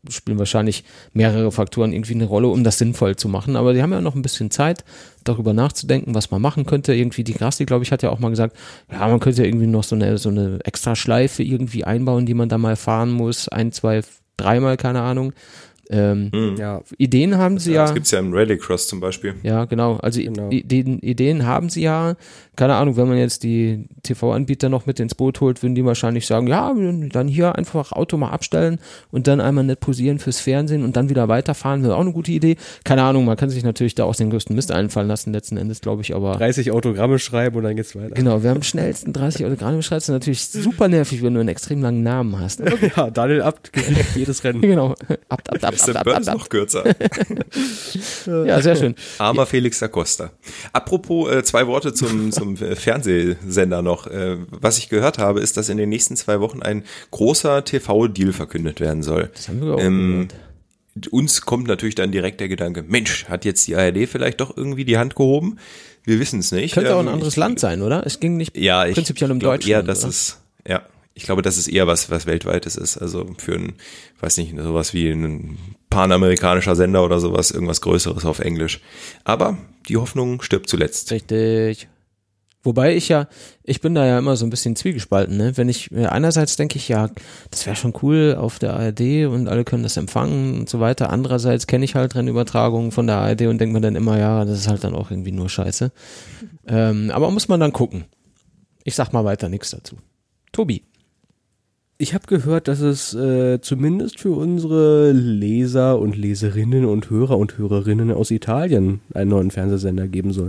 spielen wahrscheinlich mehrere Faktoren irgendwie eine Rolle, um das sinnvoll zu machen. Aber die haben ja noch ein bisschen Zeit, darüber nachzudenken, was man machen könnte. Irgendwie die Grassi, glaube ich, hat ja auch mal gesagt, ja, man könnte ja irgendwie noch so eine extra Schleife irgendwie einbauen, die man da mal fahren muss. 1, 2, 3 Mal, keine Ahnung. Ja, Ideen haben sie ja.
Das gibt's ja im Rallycross zum Beispiel.
Ja, genau. Also Ideen haben sie ja. Keine Ahnung, wenn man jetzt die TV-Anbieter noch mit ins Boot holt, würden die wahrscheinlich sagen, ja, dann hier einfach Auto mal abstellen und dann einmal nicht posieren fürs Fernsehen und dann wieder weiterfahren. Wäre auch eine gute Idee. Keine Ahnung, man kann sich natürlich da auch den größten Mist einfallen lassen, letzten Endes, glaube ich, aber
30 Autogramme schreiben und dann geht's weiter.
Genau, wer am schnellsten 30 Autogramme schreibt, ist natürlich super nervig, wenn du einen extrem langen Namen hast.
Ja, Daniel Abt gewinnt jedes Rennen.
Genau. Abt.
Ist der Burns noch kürzer.
Ja, sehr schön.
Armer Felix da Costa. Apropos 2 Worte zum Fernsehsender noch. Was ich gehört habe, ist, dass in den nächsten 2 Wochen ein großer TV-Deal verkündet werden soll.
Das haben wir auch gehört.
Uns kommt natürlich dann direkt der Gedanke, Mensch, hat jetzt die ARD vielleicht doch irgendwie die Hand gehoben? Wir wissen es nicht.
Könnte auch ein anderes Land sein, oder? Es ging nicht prinzipiell um Deutschland.
Eher, ich glaube, dass es eher was Weltweites ist. Also für weiß nicht, sowas wie ein panamerikanischer Sender oder sowas, irgendwas Größeres auf Englisch. Aber die Hoffnung stirbt zuletzt.
Richtig. Wobei ich bin da ja immer so ein bisschen zwiegespalten, ne? Wenn einerseits denke ich, ja, das wäre schon cool auf der ARD und alle können das empfangen und so weiter. Andererseits kenne ich halt Rennübertragungen von der ARD und denke mir dann immer, ja, das ist halt dann auch irgendwie nur Scheiße. Aber muss man dann gucken. Ich sag mal weiter nichts dazu. Tobi.
Ich habe gehört, dass es zumindest für unsere Leser und Leserinnen und Hörer und Hörerinnen aus Italien einen neuen Fernsehsender geben soll.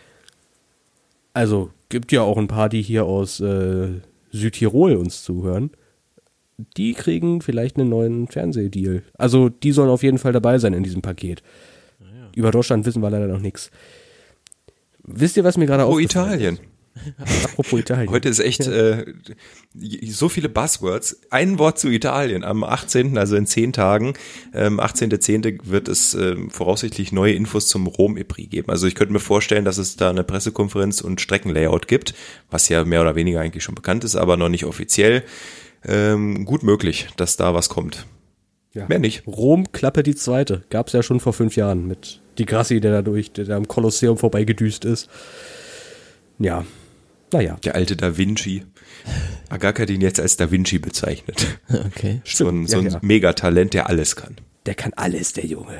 Also gibt ja auch ein paar, die hier aus Südtirol uns zuhören. Die kriegen vielleicht einen neuen Fernsehdeal. Also die sollen auf jeden Fall dabei sein in diesem Paket. Ja. Über Deutschland wissen wir leider noch nichts. Wisst ihr, was mir gerade aufgefallen ist?
Italien.
Apropos Italien.
Heute ist echt so viele Buzzwords. Ein Wort zu Italien. Am 18., also in 10 Tagen, 18.10. wird es voraussichtlich neue Infos zum Rom-Epri geben. Also ich könnte mir vorstellen, dass es da eine Pressekonferenz und Streckenlayout gibt, was ja mehr oder weniger eigentlich schon bekannt ist, aber noch nicht offiziell. Gut möglich, dass da was kommt.
Ja.
Mehr nicht.
Rom, Klappe die zweite. Gab's ja schon vor 5 Jahren mit Di Grassi, der da am Kolosseum vorbeigedüst ist. Ja. Naja.
Der alte Da Vinci. Agag hat ihn jetzt als Da Vinci bezeichnet.
Okay.
So ein Megatalent, der alles kann.
Der kann alles, der Junge.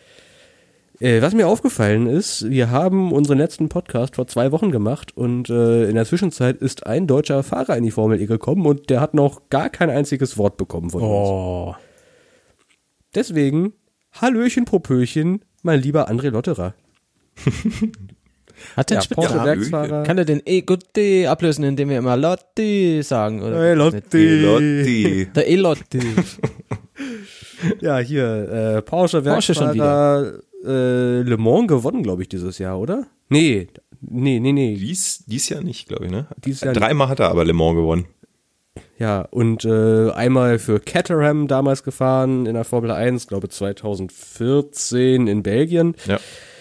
Was mir aufgefallen ist, wir haben unseren letzten Podcast vor 2 Wochen gemacht und in der Zwischenzeit ist ein deutscher Fahrer in die Formel E gekommen und der hat noch gar kein einziges Wort bekommen von uns. Deswegen, Hallöchen, Popöchen, mein lieber André Lotterer.
Hat der
Werksfahrer.
Kann er den E-Gutti ablösen, indem wir immer Lotti sagen? Oder?
Hey, Lotti.
Der E-Lotti.
Ja, hier, Porsche Werksfahrer Le Mans gewonnen, glaube ich, dieses Jahr, oder? Nee.
Dies Jahr nicht, glaube ich, ne?
Dieses Jahr
3-mal hat er aber Le Mans gewonnen.
Ja, und einmal für Caterham damals gefahren in der Formel 1, glaube 2014 in Belgien.
Ja.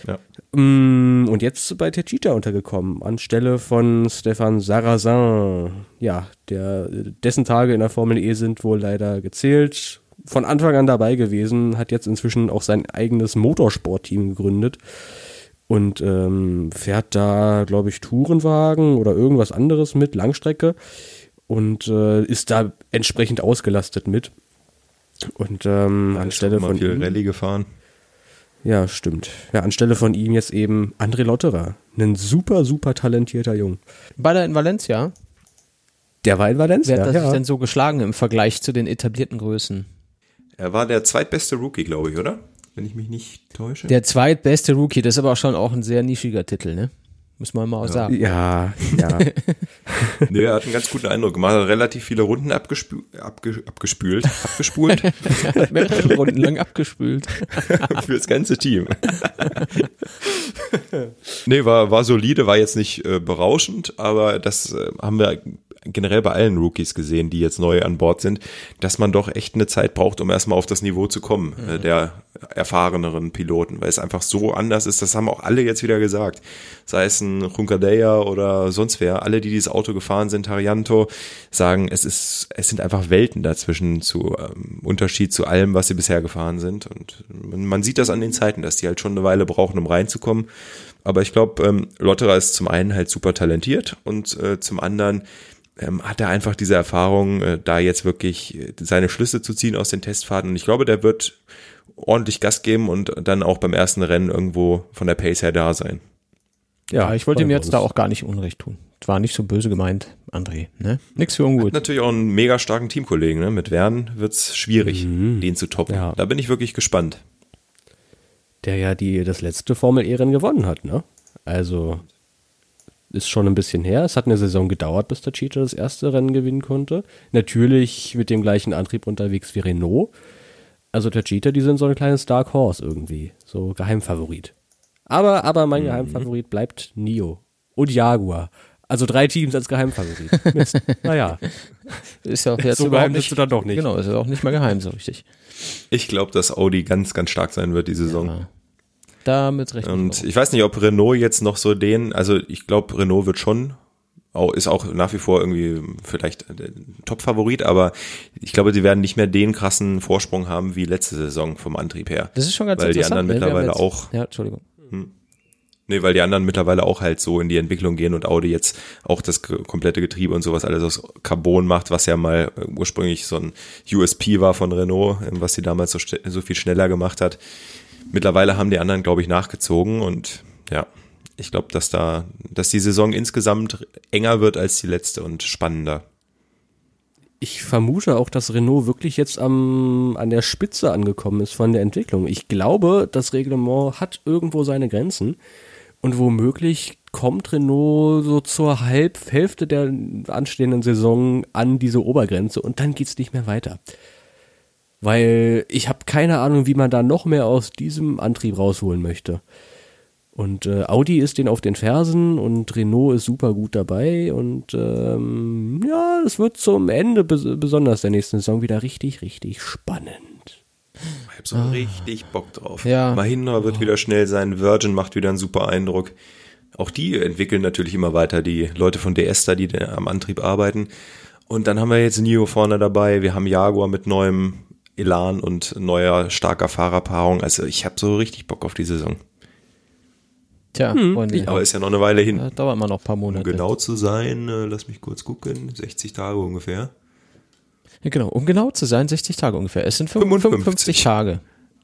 Und jetzt bei Techeetah untergekommen, anstelle von Stéphane Sarrazin. Ja, dessen Tage in der Formel E sind wohl leider gezählt. Von Anfang an dabei gewesen, hat jetzt inzwischen auch sein eigenes Motorsportteam gegründet und fährt da, glaube ich, Tourenwagen oder irgendwas anderes mit, Langstrecke. Und ist da entsprechend ausgelastet mit. Und anstelle von
viel
ihm,
Rallye gefahren.
Ja, stimmt. Ja, anstelle von ihm jetzt eben André Lotterer. Ein super, super talentierter Jung.
War der in Valencia?
Der war in Valencia,
Wer hat sich denn so geschlagen im Vergleich zu den etablierten Größen?
Er war der zweitbeste Rookie, glaube ich, oder? Wenn ich mich nicht täusche.
Der zweitbeste Rookie, das ist aber schon auch ein sehr nischiger Titel, ne? Muss man mal auch sagen.
Ja.
Nee, er hat einen ganz guten Eindruck gemacht, hat relativ viele Runden abgespult.
Mehrere Runden lang abgespült.
Für das ganze Team. Nee, war solide, war jetzt nicht berauschend, aber das haben wir generell bei allen Rookies gesehen, die jetzt neu an Bord sind, dass man doch echt eine Zeit braucht, um erstmal auf das Niveau zu kommen. Der erfahreneren Piloten, weil es einfach so anders ist. Das haben auch alle jetzt wieder gesagt. Sei es ein Junqueira oder sonst wer. Alle, die dieses Auto gefahren sind, Haryanto, sagen, es sind einfach Welten dazwischen zu Unterschied zu allem, was sie bisher gefahren sind. Und man sieht das an den Zeiten, dass die halt schon eine Weile brauchen, um reinzukommen. Aber ich glaube, Lotterer ist zum einen halt super talentiert und zum anderen hat er einfach diese Erfahrung, da jetzt wirklich seine Schlüsse zu ziehen aus den Testfahrten. Und ich glaube, der wird ordentlich Gas geben und dann auch beim ersten Rennen irgendwo von der Pace her da sein.
Ja, ich wollte ihm jetzt da auch gar nicht Unrecht tun. War nicht so böse gemeint, André. Ne? Nix für ungut.
Hat natürlich auch einen mega starken Teamkollegen. Ne? Mit Vern wird's schwierig, den zu toppen. Ja. Da bin ich wirklich gespannt.
Der ja das letzte Formel-E-Rennen gewonnen hat, ne? Also ist schon ein bisschen her. Es hat eine Saison gedauert, bis der Cheetah das erste Rennen gewinnen konnte. Natürlich mit dem gleichen Antrieb unterwegs wie Renault. Also der Cheetah, die sind so ein kleines Dark Horse irgendwie. So Geheimfavorit. Aber mein Geheimfavorit bleibt NIO und Jaguar. Also 3 Teams als Geheimfavorit. Mist. Naja.
Ist ja auch jetzt
so geheim bist du dann doch nicht.
Genau, ist ja auch nicht mal geheim so richtig.
Ich glaube, dass Audi ganz, ganz stark sein wird die Saison.
Ja. Damit rechne ich.
Und ich weiß nicht, ob Renault jetzt noch so also ich glaube, Renault wird schon, ist auch nach wie vor irgendwie vielleicht Top-Favorit, aber ich glaube, sie werden nicht mehr den krassen Vorsprung haben wie letzte Saison vom Antrieb her.
Das ist schon ganz
interessant. Weil die anderen mittlerweile
jetzt,
auch.
Ja, Entschuldigung.
Nee, weil die anderen mittlerweile auch halt so in die Entwicklung gehen und Audi jetzt auch das komplette Getriebe und sowas alles aus Carbon macht, was ja mal ursprünglich so ein USP war von Renault, was sie damals so viel schneller gemacht hat. Mittlerweile haben die anderen, glaube ich, nachgezogen und ja, ich glaube, dass die Saison insgesamt enger wird als die letzte und spannender.
Ich vermute auch, dass Renault wirklich jetzt an der Spitze angekommen ist von der Entwicklung. Ich glaube, das Reglement hat irgendwo seine Grenzen und womöglich kommt Renault so zur Hälfte der anstehenden Saison an diese Obergrenze und dann geht's nicht mehr weiter. Weil ich habe keine Ahnung, wie man da noch mehr aus diesem Antrieb rausholen möchte. Und Audi ist denen auf den Fersen und Renault ist super gut dabei und ja, es wird zum Ende besonders der nächsten Saison wieder richtig, richtig spannend.
Ich habe so richtig Bock drauf.
Ja.
Mahindra wird wieder schnell sein, Virgin macht wieder einen super Eindruck. Auch die entwickeln natürlich immer weiter, die Leute von DS da, die am Antrieb arbeiten. Und dann haben wir jetzt NIO vorne dabei, wir haben Jaguar mit neuem Elan und neuer starker Fahrerpaarung. Also ich habe so richtig Bock auf die Saison.
Tja, Freunde.
Aber ist ja noch eine Weile hin.
Dauert mal noch ein paar Monate.
Um genau zu sein, lass mich kurz gucken, 60 Tage ungefähr.
Ja, genau, um genau zu sein, 60 Tage ungefähr. Es sind 55 Tage.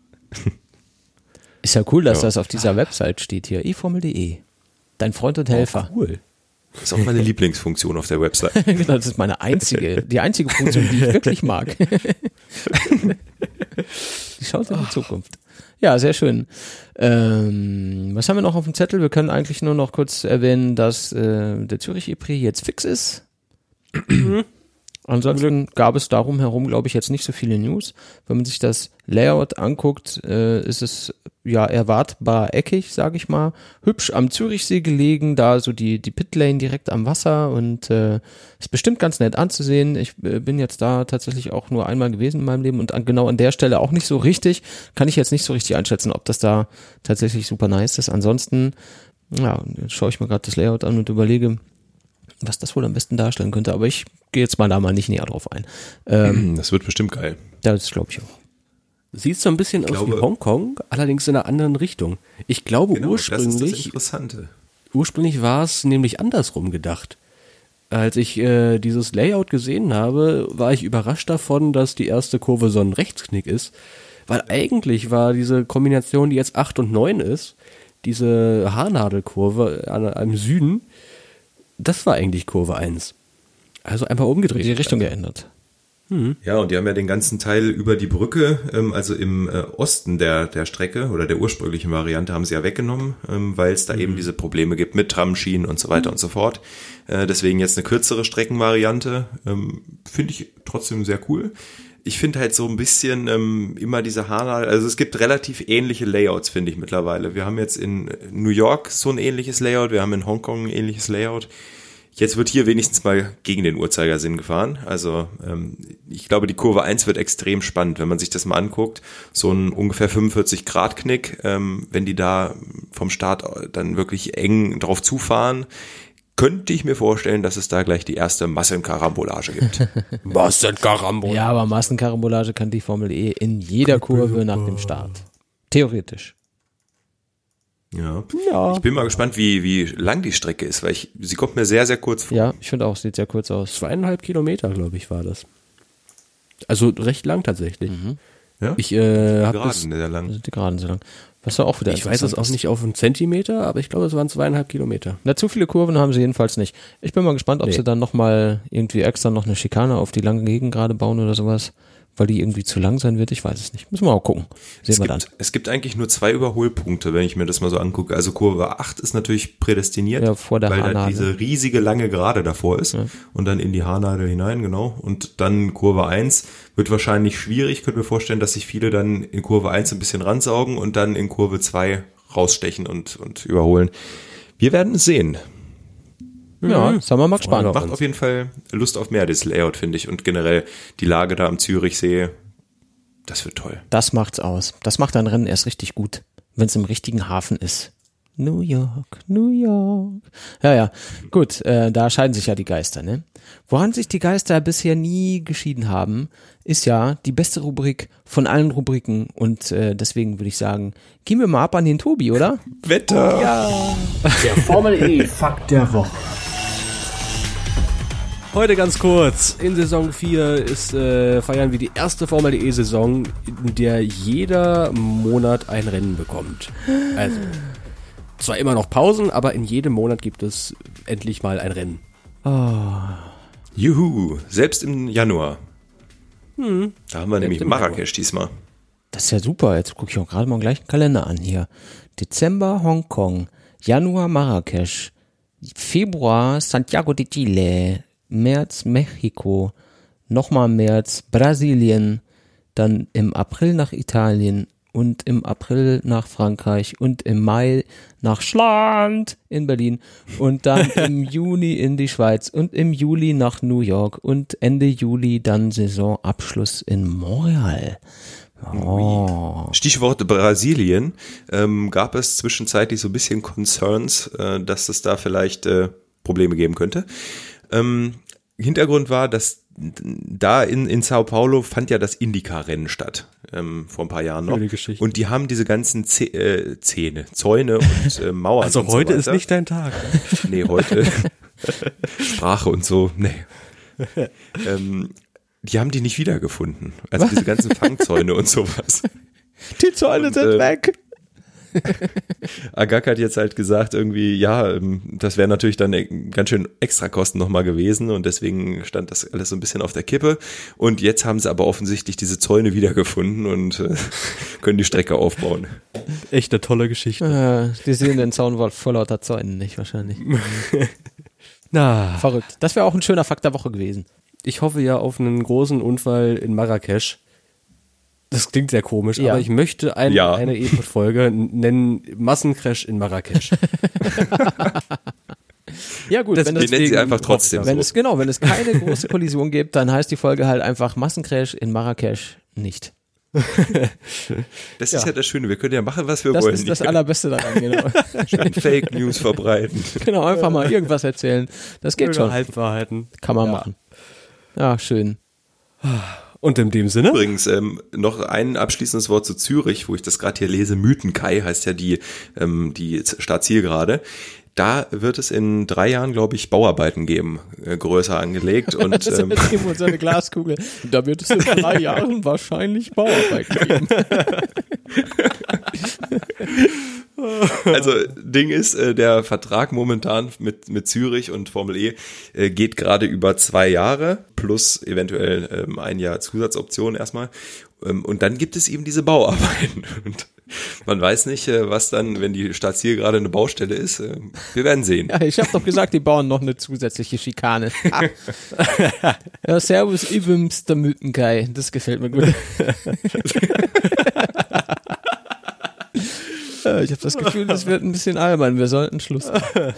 Ist ja cool, dass das auf dieser Website steht hier, eFormel.de. Dein Freund und Helfer.
Cool.
Das ist auch meine Lieblingsfunktion auf der Website.
Genau, das ist die einzige Funktion, die ich wirklich mag. Die schaut in die Zukunft. Ja, sehr schön. Was haben wir noch auf dem Zettel? Wir können eigentlich nur noch kurz erwähnen, dass der Zürich E-Prix jetzt fix ist. Ansonsten gab es darum herum, glaube ich, jetzt nicht so viele News. Wenn man sich das Layout anguckt, ist es ja erwartbar eckig, sage ich mal. Hübsch am Zürichsee gelegen, da so die Pitlane direkt am Wasser und ist bestimmt ganz nett anzusehen. Ich bin jetzt da tatsächlich auch nur einmal gewesen in meinem Leben und genau an der Stelle auch nicht so richtig. Kann ich jetzt nicht so richtig einschätzen, ob das da tatsächlich super nice ist. Ansonsten, ja, schaue ich mir gerade das Layout an und überlege, was das wohl am besten darstellen könnte, aber ich gehe jetzt mal da mal nicht näher drauf ein.
Das wird bestimmt geil.
Das glaube ich auch.
Sieht so ein bisschen aus wie Hongkong, allerdings in einer anderen Richtung. Ich glaube
genau, das ist das Interessante.
Ursprünglich war es nämlich andersrum gedacht. Als ich dieses Layout gesehen habe, war ich überrascht davon, dass die erste Kurve so ein Rechtsknick ist, weil eigentlich war diese Kombination, die jetzt 8 und 9 ist, diese Haarnadelkurve am Süden, das war eigentlich Kurve 1. Also einfach umgedreht.
Die Richtung geändert.
Ja, und die haben ja den ganzen Teil über die Brücke, also im Osten der Strecke oder der ursprünglichen Variante haben sie ja weggenommen, weil es da eben diese Probleme gibt mit Tramschienen und so weiter und so fort. Deswegen jetzt eine kürzere Streckenvariante. Finde ich trotzdem sehr cool. Ich finde halt so ein bisschen immer diese Haarnadel, also es gibt relativ ähnliche Layouts, finde ich mittlerweile. Wir haben jetzt in New York so ein ähnliches Layout, wir haben in Hongkong ein ähnliches Layout. Jetzt wird hier wenigstens mal gegen den Uhrzeigersinn gefahren. Also ich glaube, die Kurve 1 wird extrem spannend, wenn man sich das mal anguckt. So ein ungefähr 45-Grad-Knick, wenn die da vom Start dann wirklich eng drauf zufahren, könnte ich mir vorstellen, dass es da gleich die erste Massenkarambolage gibt.
Massenkarambolage.
Ja, aber Massenkarambolage kann die Formel E in jeder Kurve nach dem Start. Theoretisch.
Ja. Ich bin mal gespannt, wie lang die Strecke ist, weil sie kommt mir sehr, sehr kurz vor.
Ja, ich finde auch, sieht sehr kurz aus.
2,5 Kilometer, glaube ich, war das. Also recht lang tatsächlich.
Ja?
Ich habe
Geraden sehr lang.
Die Geraden so lang. Was war auch wieder
ich weiß es auch nicht auf einen Zentimeter, aber ich glaube, es waren 2,5 Kilometer.
Na, zu viele Kurven haben sie jedenfalls nicht. Ich bin mal gespannt, ob sie dann nochmal irgendwie extra noch eine Schikane auf die lange Gegend gerade bauen oder sowas, weil die irgendwie zu lang sein wird. Ich weiß es nicht. Müssen wir mal gucken. Sehen wir dann.
Es gibt eigentlich nur 2 Überholpunkte, wenn ich mir das mal so angucke. Also Kurve 8 ist natürlich prädestiniert,
ja, vor der
weil
Haarnadel.
da diese riesige lange Gerade davor ist und dann in die Haarnadel hinein, genau. Und dann Kurve 1 wird wahrscheinlich schwierig. Ich könnte mir vorstellen, dass sich viele dann in Kurve 1 ein bisschen ransaugen und dann in Kurve 2 rausstechen und überholen. Wir werden es sehen.
Ja, sind wir mal gespannt.
Macht auf jeden Fall Lust auf mehr, das Layout, finde ich. Und generell die Lage da am Zürichsee, das wird toll.
Das macht's aus. Das macht ein Rennen erst richtig gut, wenn es im richtigen Hafen ist. New York, New York. Ja, gut, da scheiden sich ja die Geister, ne? Woran sich die Geister bisher nie geschieden haben, ist ja die beste Rubrik von allen Rubriken und deswegen würde ich sagen, gehen wir mal ab an den Tobi, oder?
Wetter!
Ja.
Der Formel E Fakt der Woche.
Heute ganz kurz, in Saison 4 feiern wir die erste Formel E-Saison, in der jeder Monat ein Rennen bekommt. Also, zwar immer noch Pausen, aber in jedem Monat gibt es endlich mal ein Rennen.
Juhu, selbst im Januar. Da haben wir nämlich Marrakesch diesmal.
Das ist ja super, jetzt gucke ich auch gerade mal gleich den Kalender an hier. Dezember Hongkong, Januar Marrakesch, Februar Santiago de Chile, März Mexiko, nochmal März Brasilien, dann im April nach Italien und im April nach Frankreich und im Mai nach Schland in Berlin und dann im Juni in die Schweiz und im Juli nach New York und Ende Juli dann Saisonabschluss in Montreal. Oh.
Stichwort Brasilien, gab es zwischenzeitlich so ein bisschen Concerns, dass es da vielleicht Probleme geben könnte. Hintergrund war, dass da in Sao Paulo fand ja das Indycar-Rennen statt, vor ein paar Jahren noch. Und die haben diese ganzen Zäune und Mauern.
Also
und
heute
so
ist nicht dein Tag.
Nee, heute Sprache und so, nee. Die haben die nicht wiedergefunden. Also diese ganzen Fangzäune und sowas.
Die Zäune sind weg.
Agag hat jetzt halt gesagt irgendwie, ja, das wäre natürlich dann ganz schön Extrakosten nochmal gewesen und deswegen stand das alles so ein bisschen auf der Kippe und jetzt haben sie aber offensichtlich diese Zäune wiedergefunden und können die Strecke aufbauen.
Echt eine tolle Geschichte.
Die sehen den Zaun vor lauter Zäunen nicht wahrscheinlich.
Na,
Verrückt. Das wäre auch ein schöner Fakt der Woche gewesen.
ich hoffe ja auf einen großen Unfall in Marrakesch. Das klingt sehr komisch,
Ja.
aber ich möchte eine E-Pod-Folge nennen Massencrash in Marrakesch.
Ja gut,
Wir nennen sie einfach trotzdem
wenn
so.
wenn es keine große Kollision gibt, dann heißt die Folge halt einfach Massencrash in Marrakesch nicht.
Das ist ja das Schöne, wir können ja machen, was wir
Das
wollen.
ist das Allerbeste daran, genau.
Schön Fake News verbreiten.
Genau, einfach mal irgendwas erzählen. Das geht schon.
Halbwahrheiten.
Kann man machen. Ja, schön.
Und in dem Sinne?
Übrigens, noch ein abschließendes Wort zu Zürich, wo ich das gerade hier lese. Mythenkai heißt ja die Startzielgerade. Da wird es in 3 Jahren, glaube ich, Bauarbeiten geben, größer angelegt. Und
Das ist so eine Glaskugel. Da wird es in 3 Jahren wahrscheinlich Bauarbeiten geben.
also Ding ist, der Vertrag momentan mit Zürich und Formel E geht gerade über 2 Jahre plus eventuell 1 Jahr Zusatzoption erstmal. Und dann gibt es eben diese Bauarbeiten. Und man weiß nicht, was dann, wenn die Startzielgerade eine Baustelle ist. Wir werden sehen.
Ja, ich habe doch gesagt, die bauen noch eine zusätzliche Schikane. Ja, servus, Ibims, der Mythenkai. Das gefällt mir gut. Ich habe das Gefühl, das wird ein bisschen albern. Wir sollten Schluss machen.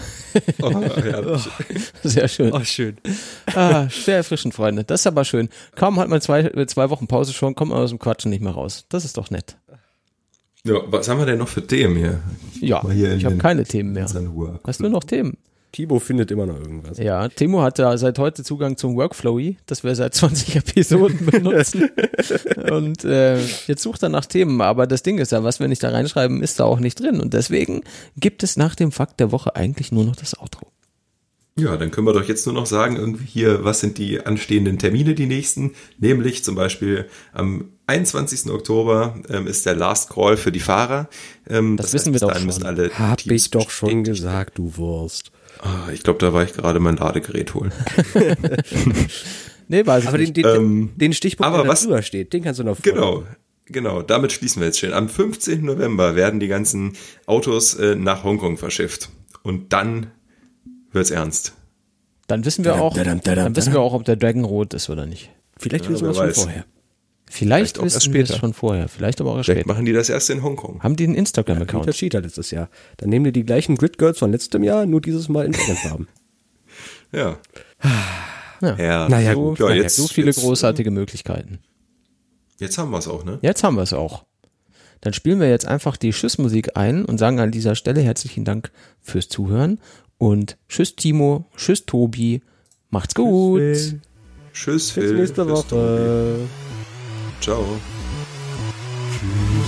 Sehr schön.
Oh, schön.
Sehr erfrischend, Freunde. Das ist aber schön. Kaum hat man zwei Wochen Pause schon, kommt man aus dem Quatschen nicht mehr raus. Das ist doch nett.
Ja, was haben wir denn noch für Themen hier?
Ja, ich habe keine Themen mehr. Hast du noch Themen?
Timo findet immer noch irgendwas.
Ja, Timo hat da seit heute Zugang zum Workflowy, das wir seit 20 Episoden benutzen. Und jetzt sucht er nach Themen, aber das Ding ist ja, was wir nicht da reinschreiben, ist da auch nicht drin. Und deswegen gibt es nach dem Fakt der Woche eigentlich nur noch das Outro.
Ja, dann können wir doch jetzt nur noch sagen, irgendwie hier, was sind die anstehenden Termine, die nächsten? Nämlich zum Beispiel am 21. Oktober ist der Last Call für die Fahrer.
Das wissen wir doch schon.
Müssen alle
Hab
Teams
ich doch schon gesagt, du Wurst.
Ich glaube, da war ich gerade mein Ladegerät holen.
Nee, weiß ich
aber
nicht.
Den Stichpunkt, der da drüber steht, den kannst du noch vorstellen.
Genau, damit schließen wir jetzt schön. Am 15. November werden die ganzen Autos nach Hongkong verschifft. Und dann wird's ernst.
Dann wissen wir auch, ob der Dragon rot ist oder nicht.
Vielleicht wissen wir es schon vorher.
Vielleicht wissen wir es schon vorher, vielleicht aber auch erst
Vielleicht
später.
machen die das erst in Hongkong.
Haben die einen Instagram-Account?
Peter Cheetah letztes Jahr. Dann nehmen die die gleichen Grid Girls von letztem Jahr, nur dieses Mal in Dragonfarben.
Ja.
Naja, gut.
Ja, jetzt,
so viele großartige Möglichkeiten.
Jetzt haben wir es auch, ne?
Jetzt haben wir es auch. Dann spielen wir jetzt einfach die Tschüss-Musik ein und sagen an dieser Stelle herzlichen Dank fürs Zuhören und tschüss Timo, tschüss Tobi, macht's gut.
Tschüss, Phil.
Bis nächste Woche.
Ciao.
Tschüss.